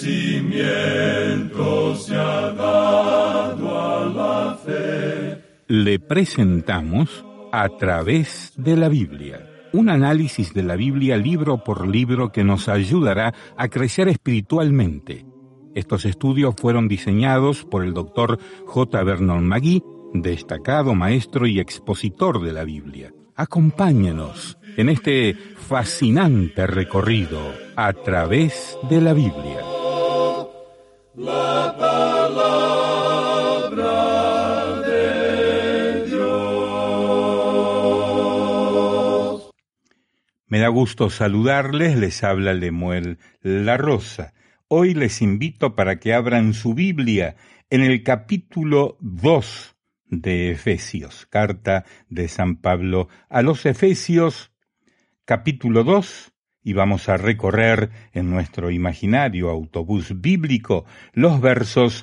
cimiento se ha dado a la fe. Le presentamos A través de la Biblia, un análisis de la Biblia libro por libro que nos ayudará a crecer espiritualmente. Estos estudios fueron diseñados por el Dr. J. Vernon McGee, destacado maestro y expositor de la Biblia. Acompáñenos en este fascinante recorrido a través de la Biblia. La palabra de Dios. Me da gusto saludarles, les habla Lemuel La Rosa. Hoy les invito para que abran su Biblia en el capítulo 2 de Efesios, carta de San Pablo a los Efesios, capítulo 2, y vamos a recorrer en nuestro imaginario autobús bíblico los versos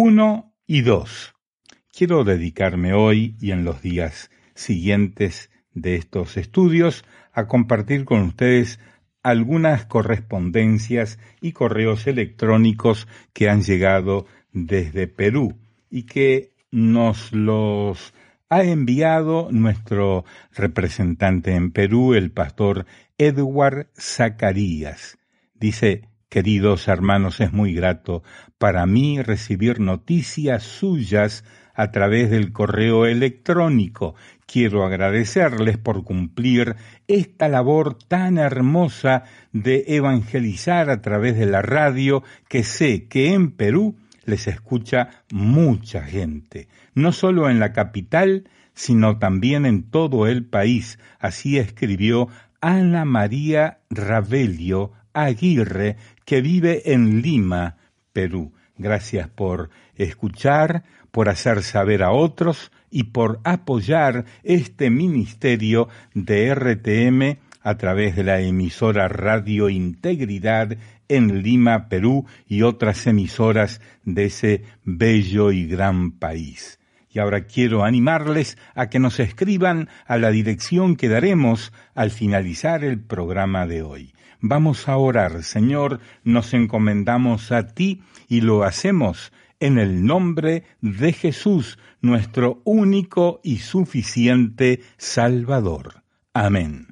1 y 2. Quiero dedicarme hoy y en los días siguientes de estos estudios a compartir con ustedes algunas correspondencias y correos electrónicos que han llegado desde Perú y que nos los ha enviado nuestro representante en Perú, el pastor Edward Zacarías. Dice: queridos hermanos, es muy grato para mí recibir noticias suyas a través del correo electrónico. Quiero agradecerles por cumplir esta labor tan hermosa de evangelizar a través de la radio, que sé que en Perú les escucha mucha gente, no solo en la capital, sino también en todo el país. Así escribió Ana María Ravelio Aguirre, que vive en Lima, Perú. Gracias por escuchar, por hacer saber a otros y por apoyar este ministerio de RTM a través de la emisora Radio Integridad en Lima, Perú, y otras emisoras de ese bello y gran país. Y ahora quiero animarles a que nos escriban a la dirección que daremos al finalizar el programa de hoy. Vamos a orar. Señor, nos encomendamos a ti y lo hacemos en el nombre de Jesús, nuestro único y suficiente Salvador. Amén.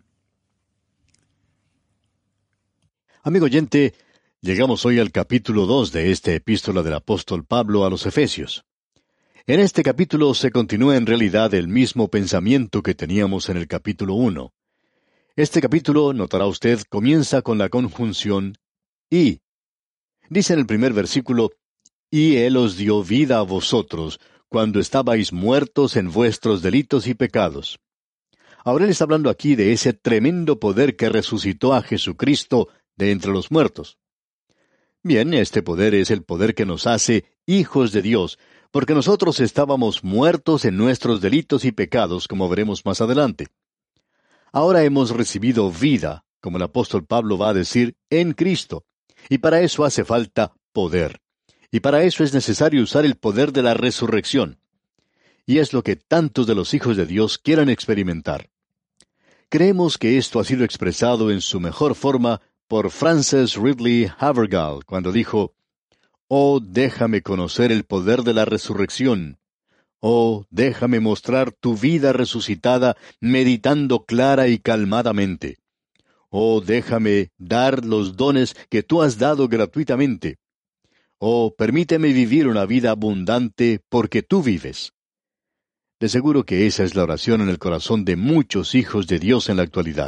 Amigo oyente, llegamos hoy al capítulo 2 de esta epístola del apóstol Pablo a los Efesios. En este capítulo se continúa en realidad el mismo pensamiento que teníamos en el capítulo 1. Este capítulo, notará usted, comienza con la conjunción y. Dice en el primer versículo: y Él os dio vida a vosotros, cuando estabais muertos en vuestros delitos y pecados. Ahora él está hablando aquí de ese tremendo poder que resucitó a Jesucristo de entre los muertos. Bien, este poder es el poder que nos hace hijos de Dios, porque nosotros estábamos muertos en nuestros delitos y pecados, como veremos más adelante. Ahora hemos recibido vida, como el apóstol Pablo va a decir, en Cristo, y para eso hace falta poder. Y para eso es necesario usar el poder de la resurrección. Y es lo que tantos de los hijos de Dios quieren experimentar. Creemos que esto ha sido expresado en su mejor forma por Francis Ridley Havergal, cuando dijo: «Oh, déjame conocer el poder de la resurrección. Oh, déjame mostrar tu vida resucitada, meditando clara y calmadamente. Oh, déjame dar los dones que tú has dado gratuitamente. Oh, permíteme vivir una vida abundante porque tú vives». De seguro que esa es la oración en el corazón de muchos hijos de Dios en la actualidad.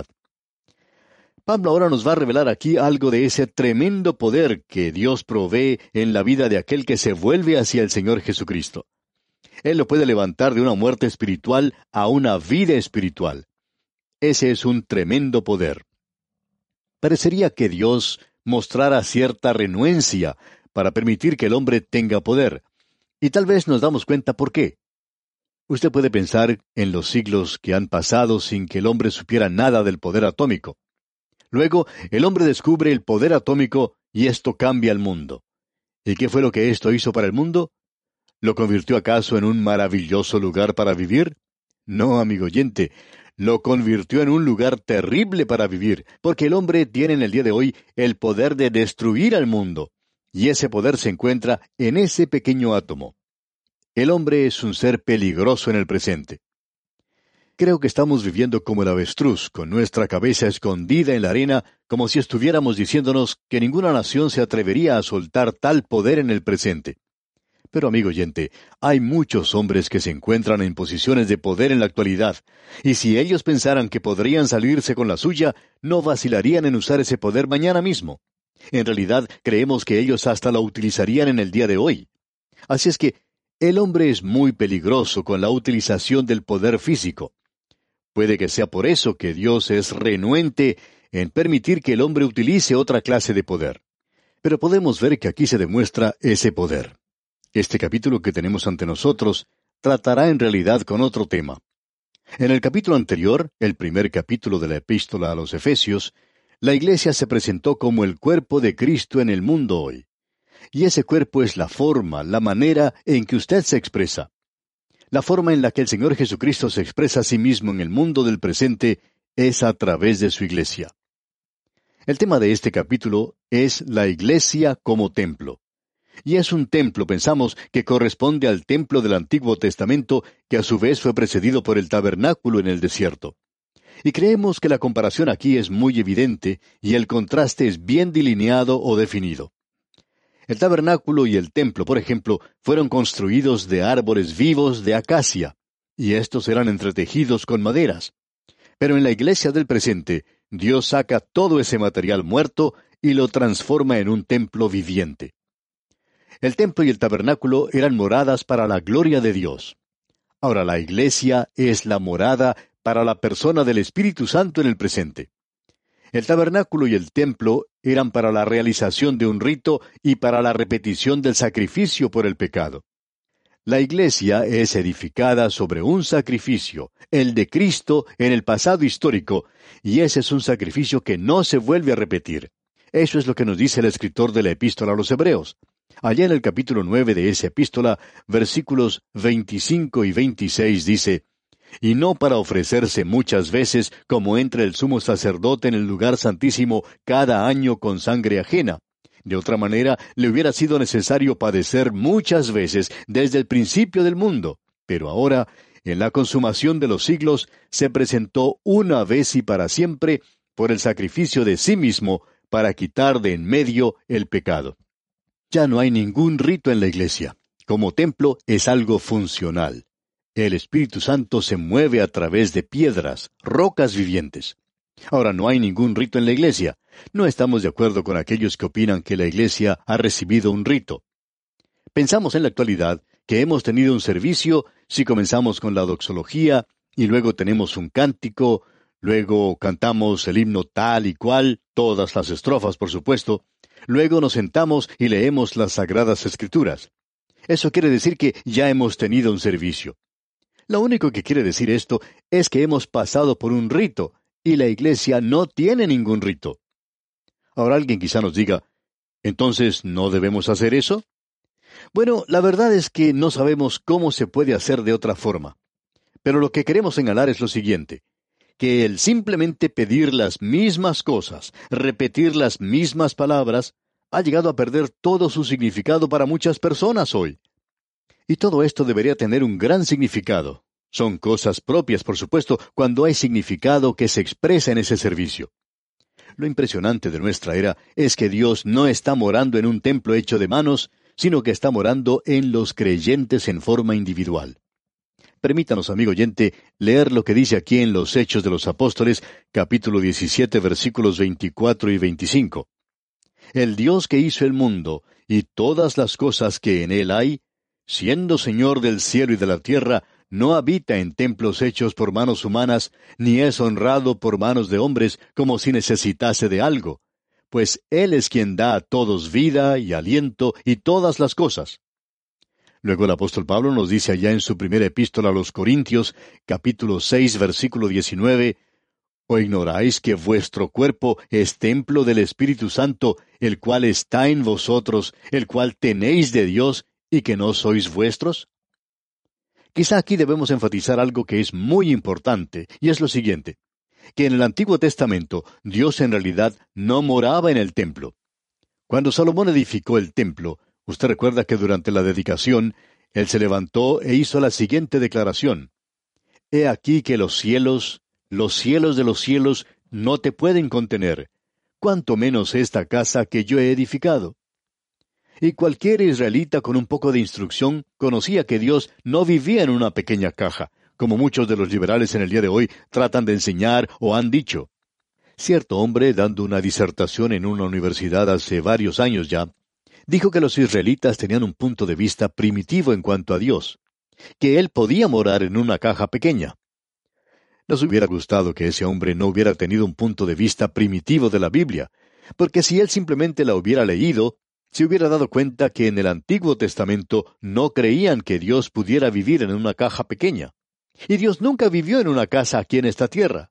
Pablo ahora nos va a revelar aquí algo de ese tremendo poder que Dios provee en la vida de aquel que se vuelve hacia el Señor Jesucristo. Él lo puede levantar de una muerte espiritual a una vida espiritual. Ese es un tremendo poder. Parecería que Dios mostrara cierta renuencia para permitir que el hombre tenga poder. Y tal vez nos damos cuenta por qué. Usted puede pensar en los siglos que han pasado sin que el hombre supiera nada del poder atómico. Luego, el hombre descubre el poder atómico y esto cambia el mundo. ¿Y qué fue lo que esto hizo para el mundo? ¿Lo convirtió acaso en un maravilloso lugar para vivir? No, amigo oyente, lo convirtió en un lugar terrible para vivir, porque el hombre tiene en el día de hoy el poder de destruir al mundo. y ese poder se encuentra en ese pequeño átomo. El hombre es un ser peligroso en el presente. Creo que estamos viviendo como el avestruz, con nuestra cabeza escondida en la arena, como si estuviéramos diciéndonos que ninguna nación se atrevería a soltar tal poder en el presente. Pero, amigo oyente, hay muchos hombres que se encuentran en posiciones de poder en la actualidad, y si ellos pensaran que podrían salirse con la suya, no vacilarían en usar ese poder mañana mismo. En realidad, creemos que ellos hasta lo utilizarían en el día de hoy. Así es que, el hombre es muy peligroso con la utilización del poder físico. Puede que sea por eso que Dios es renuente en permitir que el hombre utilice otra clase de poder. Pero podemos ver que aquí se demuestra ese poder. Este capítulo que tenemos ante nosotros tratará en realidad con otro tema. En el capítulo anterior, el primer capítulo de la epístola a los Efesios, la iglesia se presentó como el cuerpo de Cristo en el mundo hoy. Y ese cuerpo es la forma, la manera en que usted se expresa. La forma en la que el Señor Jesucristo se expresa a sí mismo en el mundo del presente es a través de su iglesia. El tema de este capítulo es la iglesia como templo. Y es un templo, pensamos, que corresponde al templo del Antiguo Testamento, que a su vez fue precedido por el tabernáculo en el desierto. Y creemos que la comparación aquí es muy evidente y el contraste es bien delineado o definido. El tabernáculo y el templo, por ejemplo, fueron construidos de árboles vivos de acacia, y estos eran entretejidos con maderas. Pero en la iglesia del presente, Dios saca todo ese material muerto y lo transforma en un templo viviente. El templo y el tabernáculo eran moradas para la gloria de Dios. Ahora la iglesia es la morada para la persona del Espíritu Santo en el presente. El tabernáculo y el templo eran para la realización de un rito y para la repetición del sacrificio por el pecado. La iglesia es edificada sobre un sacrificio, el de Cristo en el pasado histórico, y ese es un sacrificio que no se vuelve a repetir. Eso es lo que nos dice el escritor de la epístola a los Hebreos. Allá en el capítulo 9 de esa epístola, versículos 25 y 26 dice: y no para ofrecerse muchas veces como entra el sumo sacerdote en el lugar santísimo cada año con sangre ajena. De otra manera, le hubiera sido necesario padecer muchas veces desde el principio del mundo. Pero ahora, en la consumación de los siglos, se presentó una vez y para siempre por el sacrificio de sí mismo para quitar de en medio el pecado. Ya no hay ningún rito en la iglesia. Como templo es algo funcional. El Espíritu Santo se mueve a través de piedras, rocas vivientes. Ahora, no hay ningún rito en la iglesia. No estamos de acuerdo con aquellos que opinan que la iglesia ha recibido un rito. Pensamos en la actualidad que hemos tenido un servicio si comenzamos con la doxología y luego tenemos un cántico, luego cantamos el himno tal y cual, todas las estrofas por supuesto, luego nos sentamos y leemos las Sagradas Escrituras. Eso quiere decir que ya hemos tenido un servicio. Lo único que quiere decir esto es que hemos pasado por un rito, y la iglesia no tiene ningún rito. Ahora alguien quizá nos diga, ¿entonces no debemos hacer eso? Bueno, la verdad es que no sabemos cómo se puede hacer de otra forma. Pero lo que queremos señalar es lo siguiente, que el simplemente pedir las mismas cosas, repetir las mismas palabras, ha llegado a perder todo su significado para muchas personas hoy. Y todo esto debería tener un gran significado. Son cosas propias, por supuesto, cuando hay significado que se expresa en ese servicio. Lo impresionante de nuestra era es que Dios no está morando en un templo hecho de manos, sino que está morando en los creyentes en forma individual. Permítanos, amigo oyente, leer lo que dice aquí en los Hechos de los Apóstoles, capítulo 17, versículos 24 y 25. El Dios que hizo el mundo y todas las cosas que en él hay, siendo Señor del cielo y de la tierra, no habita en templos hechos por manos humanas, ni es honrado por manos de hombres como si necesitase de algo, pues Él es quien da a todos vida y aliento y todas las cosas. Luego el apóstol Pablo nos dice allá en su primera epístola a los Corintios, capítulo 6, versículo 19, ¿o ignoráis que vuestro cuerpo es templo del Espíritu Santo, el cual está en vosotros, el cual tenéis de Dios, y que no sois vuestros? Quizá aquí debemos enfatizar algo que es muy importante, y es lo siguiente, que en el Antiguo Testamento Dios en realidad no moraba en el templo. Cuando Salomón edificó el templo, usted recuerda que durante la dedicación, él se levantó e hizo la siguiente declaración: He aquí que los cielos de los cielos, no te pueden contener, cuanto menos esta casa que yo he edificado. Y cualquier israelita con un poco de instrucción conocía que Dios no vivía en una pequeña caja, como muchos de los liberales en el día de hoy tratan de enseñar o han dicho. Cierto hombre, dando una disertación en una universidad hace varios años ya, dijo que los israelitas tenían un punto de vista primitivo en cuanto a Dios, que Él podía morar en una caja pequeña. Nos hubiera gustado que ese hombre no hubiera tenido un punto de vista primitivo de la Biblia, porque si él simplemente la hubiera leído, se hubiera dado cuenta que en el Antiguo Testamento no creían que Dios pudiera vivir en una caja pequeña. Y Dios nunca vivió en una casa aquí en esta tierra.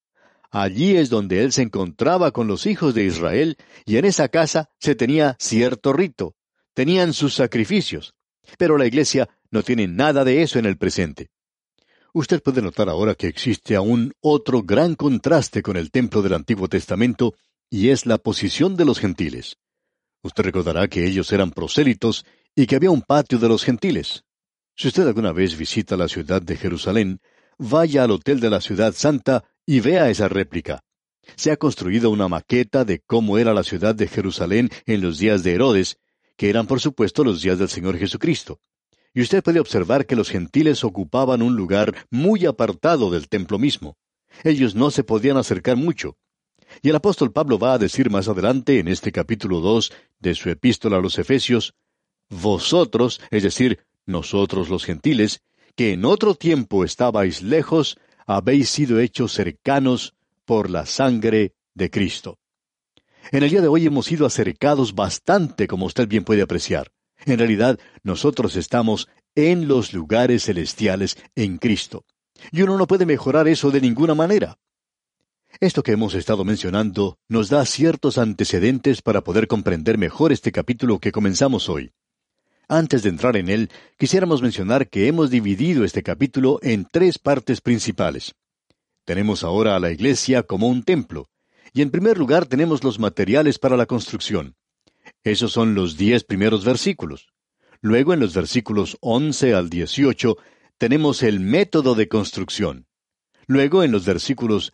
Allí es donde Él se encontraba con los hijos de Israel, y en esa casa se tenía cierto rito, tenían sus sacrificios. Pero la iglesia no tiene nada de eso en el presente. Usted puede notar ahora que existe aún otro gran contraste con el templo del Antiguo Testamento, y es la posición de los gentiles. Usted recordará que ellos eran prosélitos y que había un patio de los gentiles. Si usted alguna vez visita la ciudad de Jerusalén, vaya al Hotel de la Ciudad Santa y vea esa réplica. Se ha construido una maqueta de cómo era la ciudad de Jerusalén en los días de Herodes, que eran por supuesto los días del Señor Jesucristo. Y usted puede observar que los gentiles ocupaban un lugar muy apartado del templo mismo. Ellos no se podían acercar mucho. Y el apóstol Pablo va a decir más adelante, en este capítulo 2 de su epístola a los Efesios, vosotros, es decir, nosotros los gentiles, que en otro tiempo estabais lejos, habéis sido hechos cercanos por la sangre de Cristo. En el día de hoy hemos sido acercados bastante, como usted bien puede apreciar. En realidad, nosotros estamos en los lugares celestiales en Cristo. Y uno no puede mejorar eso de ninguna manera. Esto que hemos estado mencionando nos da ciertos antecedentes para poder comprender mejor este capítulo que comenzamos hoy. Antes de entrar en él, quisiéramos mencionar que hemos dividido este capítulo en 3 partes principales. Tenemos ahora a la iglesia como un templo, y en primer lugar tenemos los materiales para la construcción. Esos son los 10 primeros versículos. Luego, en los versículos 11 al 18, tenemos el método de construcción. Luego, en los versículos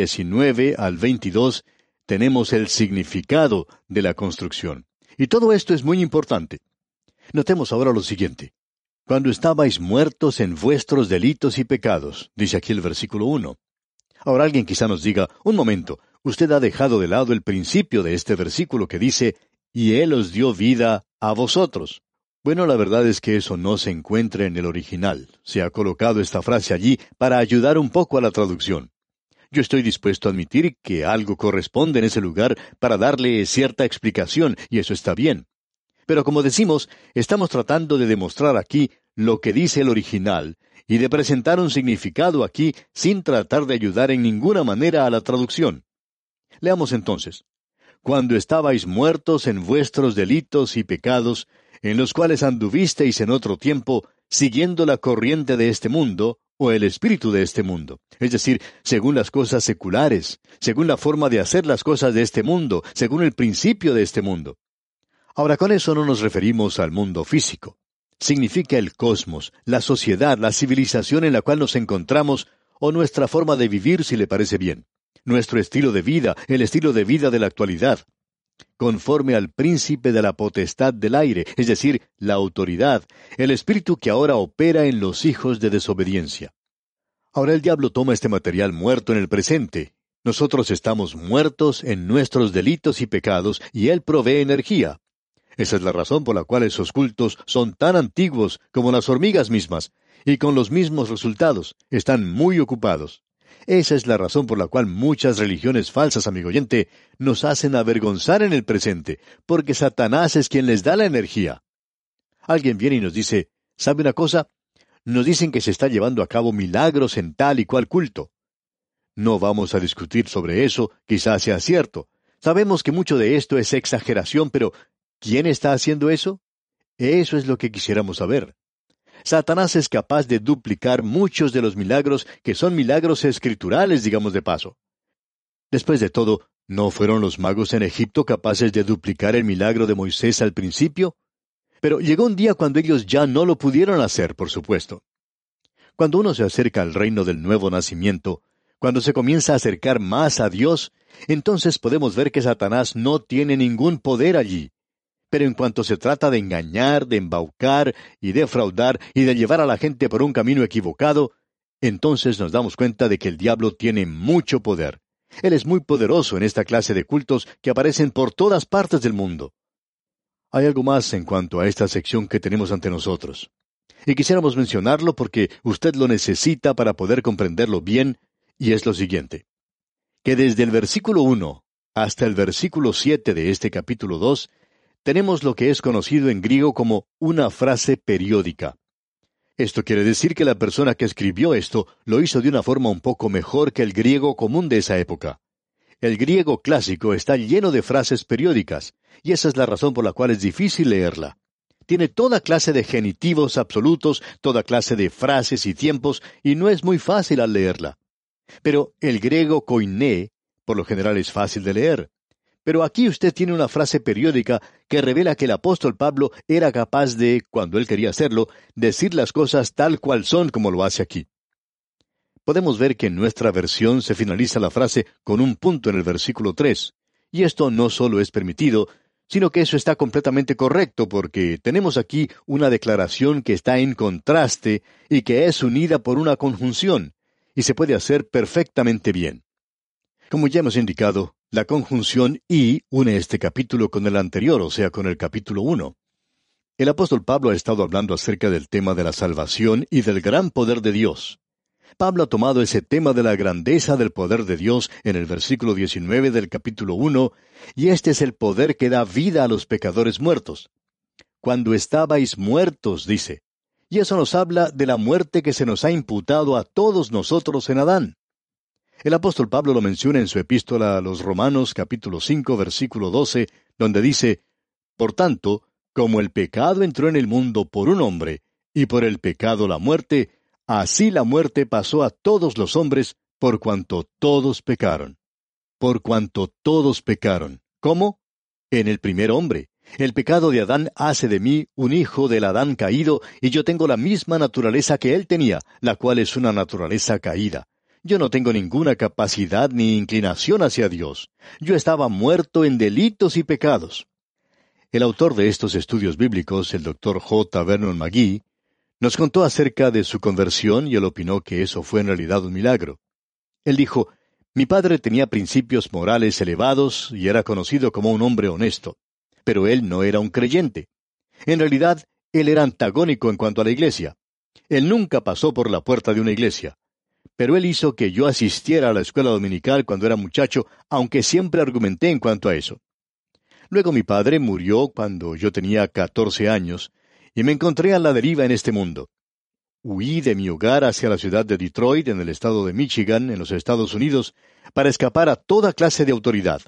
19 al 22, tenemos el significado de la construcción. Y todo esto es muy importante. Notemos ahora lo siguiente. Cuando estabais muertos en vuestros delitos y pecados, dice aquí el versículo 1. Ahora alguien quizá nos diga, un momento, usted ha dejado de lado el principio de este versículo que dice, y Él os dio vida a vosotros. Bueno, la verdad es que eso no se encuentra en el original. Se ha colocado esta frase allí para ayudar un poco a la traducción. Yo estoy dispuesto a admitir que algo corresponde en ese lugar para darle cierta explicación, y eso está bien. Pero como decimos, estamos tratando de demostrar aquí lo que dice el original, y de presentar un significado aquí sin tratar de ayudar en ninguna manera a la traducción. Leamos entonces. Cuando estabais muertos en vuestros delitos y pecados, en los cuales anduvisteis en otro tiempo, siguiendo la corriente de este mundo, o el espíritu de este mundo, es decir, según las cosas seculares, según la forma de hacer las cosas de este mundo, según el principio de este mundo. Ahora, con eso no nos referimos al mundo físico. Significa el cosmos, la sociedad, la civilización en la cual nos encontramos, o nuestra forma de vivir, si le parece bien. Nuestro estilo de vida, el estilo de vida de la actualidad. Conforme al príncipe de la potestad del aire, es decir, la autoridad, el espíritu que ahora opera en los hijos de desobediencia. Ahora el diablo toma este material muerto en el presente. Nosotros estamos muertos en nuestros delitos y pecados, y él provee energía. Esa es la razón por la cual esos cultos son tan antiguos como las hormigas mismas, y con los mismos resultados. Están muy ocupados. Esa es la razón por la cual muchas religiones falsas, amigo oyente, nos hacen avergonzar en el presente, porque Satanás es quien les da la energía. Alguien viene y nos dice, ¿sabe una cosa? Nos dicen que se está llevando a cabo milagros en tal y cual culto. No vamos a discutir sobre eso, quizás sea cierto. Sabemos que mucho de esto es exageración, pero ¿quién está haciendo eso? Eso es lo que quisiéramos saber. Satanás es capaz de duplicar muchos de los milagros que son milagros escriturales, digamos de paso. Después de todo, ¿No fueron los magos en Egipto capaces de duplicar el milagro de Moisés al principio? Pero llegó un día cuando ellos ya no lo pudieron hacer, por supuesto. Cuando uno se acerca al reino del nuevo nacimiento, cuando se comienza a acercar más a Dios, entonces podemos ver que Satanás no tiene ningún poder allí. Pero en cuanto se trata de engañar, de embaucar y defraudar y de llevar a la gente por un camino equivocado, entonces nos damos cuenta de que el diablo tiene mucho poder. Él es muy poderoso en esta clase de cultos que aparecen por todas partes del mundo. Hay algo más en cuanto a esta sección que tenemos ante nosotros. Y quisiéramos mencionarlo porque usted lo necesita para poder comprenderlo bien, y es lo siguiente. Que desde el versículo 1 hasta el versículo 7 de este capítulo 2, tenemos lo que es conocido en griego como una frase periódica. Esto quiere decir que la persona que escribió esto lo hizo de una forma un poco mejor que el griego común de esa época. El griego clásico está lleno de frases periódicas, y esa es la razón por la cual es difícil leerla. Tiene toda clase de genitivos absolutos, toda clase de frases y tiempos, y no es muy fácil al leerla. Pero el griego koiné, por lo general es fácil de leer. Pero aquí usted tiene una frase periódica que revela que el apóstol Pablo era capaz de, cuando él quería hacerlo, decir las cosas tal cual son como lo hace aquí. Podemos ver que en nuestra versión se finaliza la frase con un punto en el versículo 3. Y esto no solo es permitido, sino que eso está completamente correcto porque tenemos aquí una declaración que está en contraste y que es unida por una conjunción, y se puede hacer perfectamente bien. Como ya hemos indicado, la conjunción y une este capítulo con el anterior, o sea, con el capítulo 1. El apóstol Pablo ha estado hablando acerca del tema de la salvación y del gran poder de Dios. Pablo ha tomado ese tema de la grandeza del poder de Dios en el versículo 19 del capítulo 1, y este es el poder que da vida a los pecadores muertos. Cuando estabais muertos, dice. Y eso nos habla de la muerte que se nos ha imputado a todos nosotros en Adán. El apóstol Pablo lo menciona en su epístola a los Romanos capítulo 5 versículo 12, donde dice, Por tanto, como el pecado entró en el mundo por un hombre, y por el pecado la muerte, así la muerte pasó a todos los hombres, por cuanto todos pecaron. Por cuanto todos pecaron. ¿Cómo? En el primer hombre. El pecado de Adán hace de mí un hijo del Adán caído, y yo tengo la misma naturaleza que él tenía, la cual es una naturaleza caída. Yo no tengo ninguna capacidad ni inclinación hacia Dios. Yo estaba muerto en delitos y pecados. El autor de estos estudios bíblicos, el Dr. J. Vernon McGee, nos contó acerca de su conversión y él opinó que eso fue en realidad un milagro. Él dijo, mi padre tenía principios morales elevados y era conocido como un hombre honesto, pero él no era un creyente. En realidad, él era antagónico en cuanto a la iglesia. Él nunca pasó por la puerta de una iglesia. Pero él hizo que yo asistiera a la escuela dominical cuando era muchacho, aunque siempre argumenté en cuanto a eso. Luego mi padre murió cuando yo tenía 14 años, y me encontré a la deriva en este mundo. Huí de mi hogar hacia la ciudad de Detroit, en el estado de Michigan, en los Estados Unidos, para escapar a toda clase de autoridad.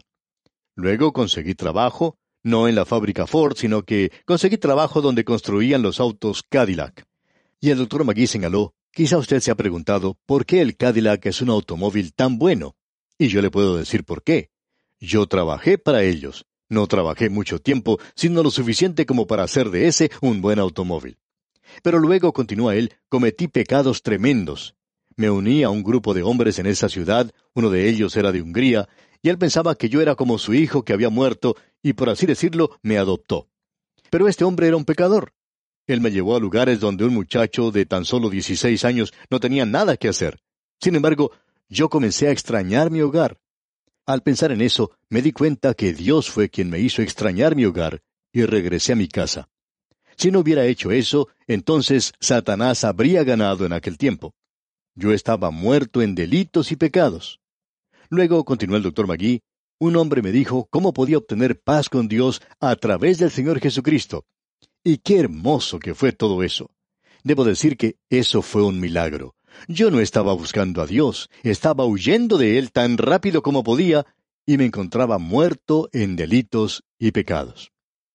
Luego conseguí trabajo, no en la fábrica Ford, sino que conseguí trabajo donde construían los autos Cadillac. Y el Dr. McGee señaló, quizá usted se ha preguntado, ¿por qué el Cadillac es un automóvil tan bueno? Y yo le puedo decir por qué. Yo trabajé para ellos. No trabajé mucho tiempo, sino lo suficiente como para hacer de ese un buen automóvil. Pero luego, continúa él, cometí pecados tremendos. Me uní a un grupo de hombres en esa ciudad, uno de ellos era de Hungría, y él pensaba que yo era como su hijo que había muerto, y por así decirlo, me adoptó. Pero este hombre era un pecador. Él me llevó a lugares donde un muchacho de tan solo 16 años no tenía nada que hacer. Sin embargo, yo comencé a extrañar mi hogar. Al pensar en eso, me di cuenta que Dios fue quien me hizo extrañar mi hogar, y regresé a mi casa. Si no hubiera hecho eso, entonces Satanás habría ganado en aquel tiempo. Yo estaba muerto en delitos y pecados. Luego, continuó el Dr. McGee, un hombre me dijo cómo podía obtener paz con Dios a través del Señor Jesucristo. Y qué hermoso que fue todo eso. Debo decir que eso fue un milagro. Yo no estaba buscando a Dios, estaba huyendo de Él tan rápido como podía, y me encontraba muerto en delitos y pecados.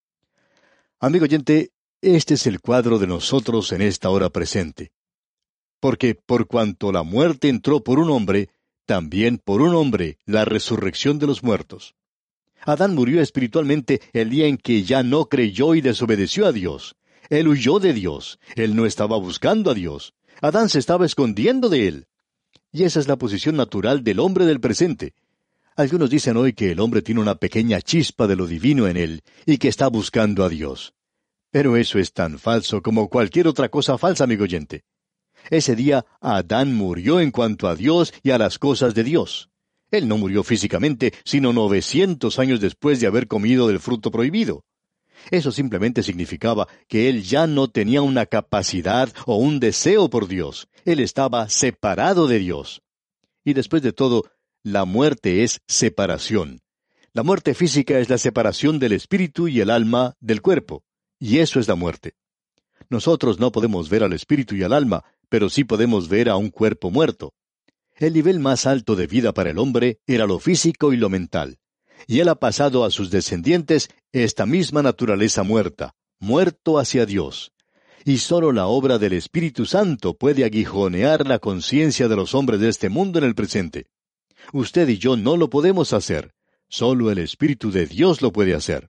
Amigo oyente, este es el cuadro de nosotros en esta hora presente. Porque por cuanto la muerte entró por un hombre, también por un hombre la resurrección de los muertos. Adán murió espiritualmente el día en que ya no creyó y desobedeció a Dios. Él huyó de Dios. Él no estaba buscando a Dios. Adán se estaba escondiendo de él. Y esa es la posición natural del hombre del presente. Algunos dicen hoy que el hombre tiene una pequeña chispa de lo divino en él y que está buscando a Dios. Pero eso es tan falso como cualquier otra cosa falsa, amigo oyente. Ese día Adán murió en cuanto a Dios y a las cosas de Dios. Él no murió físicamente, sino 900 años después de haber comido del fruto prohibido. Eso simplemente significaba que él ya no tenía una capacidad o un deseo por Dios. Él estaba separado de Dios. Y después de todo, la muerte es separación. La muerte física es la separación del espíritu y el alma del cuerpo. Y eso es la muerte. Nosotros no podemos ver al espíritu y al alma, pero sí podemos ver a un cuerpo muerto. El nivel más alto de vida para el hombre era lo físico y lo mental. Y él ha pasado a sus descendientes esta misma naturaleza muerta, muerto hacia Dios. Y sólo la obra del Espíritu Santo puede aguijonear la conciencia de los hombres de este mundo en el presente. Usted y yo no lo podemos hacer. Solo el Espíritu de Dios lo puede hacer.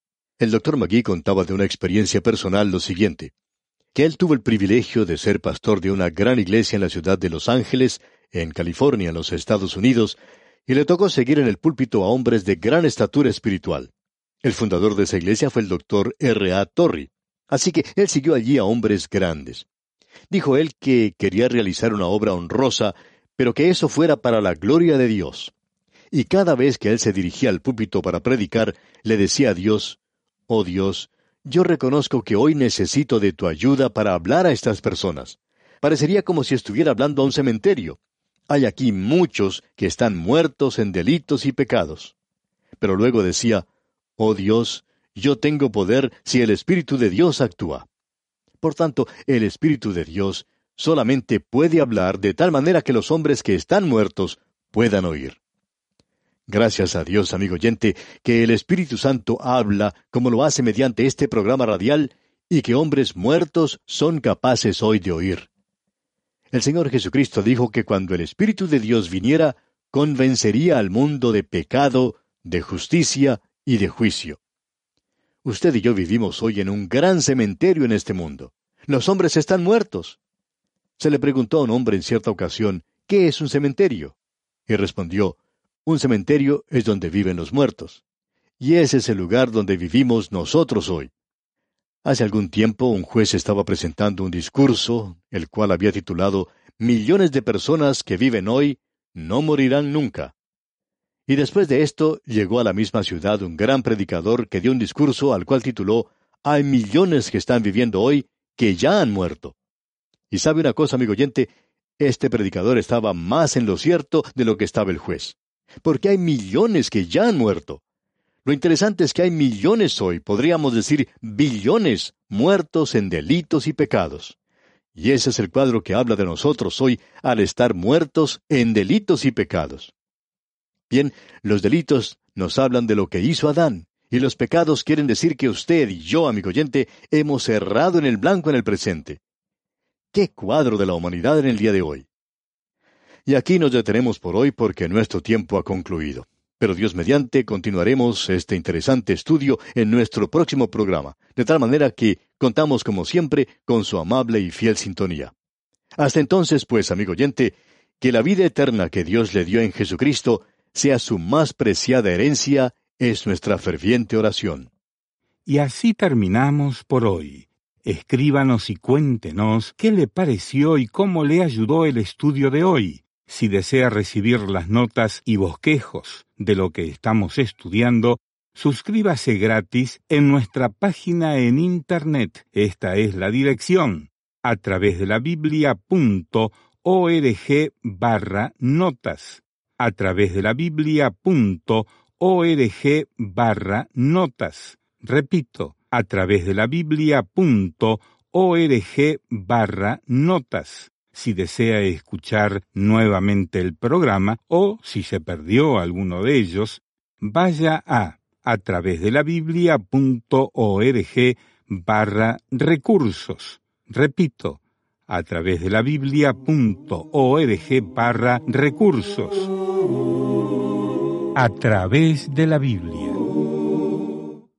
El Dr. McGee contaba de una experiencia personal lo siguiente, que él tuvo el privilegio de ser pastor de una gran iglesia en la ciudad de Los Ángeles, en California, en los Estados Unidos, y le tocó seguir en el púlpito a hombres de gran estatura espiritual. El fundador de esa iglesia fue el Dr. R.A. Torrey, así que él siguió allí a hombres grandes. Dijo él que quería realizar una obra honrosa, pero que eso fuera para la gloria de Dios. Y cada vez que él se dirigía al púlpito para predicar, le decía a Dios, «Oh Dios, yo reconozco que hoy necesito de tu ayuda para hablar a estas personas. Parecería como si estuviera hablando a un cementerio. Hay aquí muchos que están muertos en delitos y pecados». Pero luego decía, «Oh Dios, yo tengo poder si el Espíritu de Dios actúa». Por tanto, el Espíritu de Dios solamente puede hablar de tal manera que los hombres que están muertos puedan oír. Gracias a Dios, amigo oyente, que el Espíritu Santo habla como lo hace mediante este programa radial y que hombres muertos son capaces hoy de oír. El Señor Jesucristo dijo que cuando el Espíritu de Dios viniera, convencería al mundo de pecado, de justicia y de juicio. Usted y yo vivimos hoy en un gran cementerio en este mundo. Los hombres están muertos. Se le preguntó a un hombre en cierta ocasión, ¿qué es un cementerio? Y respondió, un cementerio es donde viven los muertos. Y ese es el lugar donde vivimos nosotros hoy. Hace algún tiempo un juez estaba presentando un discurso, el cual había titulado «Millones de personas que viven hoy no morirán nunca». Y después de esto llegó a la misma ciudad un gran predicador que dio un discurso al cual tituló «Hay millones que están viviendo hoy que ya han muerto». Y sabe una cosa, amigo oyente, este predicador estaba más en lo cierto de lo que estaba el juez. Porque hay millones que ya han muerto. Lo interesante es que hay millones hoy, podríamos decir billones, muertos en delitos y pecados. Y ese es el cuadro que habla de nosotros hoy al estar muertos en delitos y pecados. Bien, los delitos nos hablan de lo que hizo Adán, y los pecados quieren decir que usted y yo, amigo oyente, hemos errado en el blanco en el presente. ¡Qué cuadro de la humanidad en el día de hoy! Y aquí nos detenemos por hoy porque nuestro tiempo ha concluido. Pero Dios mediante continuaremos este interesante estudio en nuestro próximo programa, de tal manera que contamos como siempre con su amable y fiel sintonía. Hasta entonces, pues, amigo oyente, que la vida eterna que Dios le dio en Jesucristo sea su más preciada herencia, es nuestra ferviente oración. Y así terminamos por hoy. Escríbanos y cuéntenos qué le pareció y cómo le ayudó el estudio de hoy. Si desea recibir las notas y bosquejos de lo que estamos estudiando, suscríbase gratis en nuestra página en Internet. Esta es la dirección, atravesdelabiblia.org/notas. atravesdelabiblia.org/notas. Repito, atravesdelabiblia.org/notas. Si desea escuchar nuevamente el programa o si se perdió alguno de ellos, vaya a atravesdelabiblia.org/recursos. Repito, a través de la biblia.org/recursos. A través de la Biblia.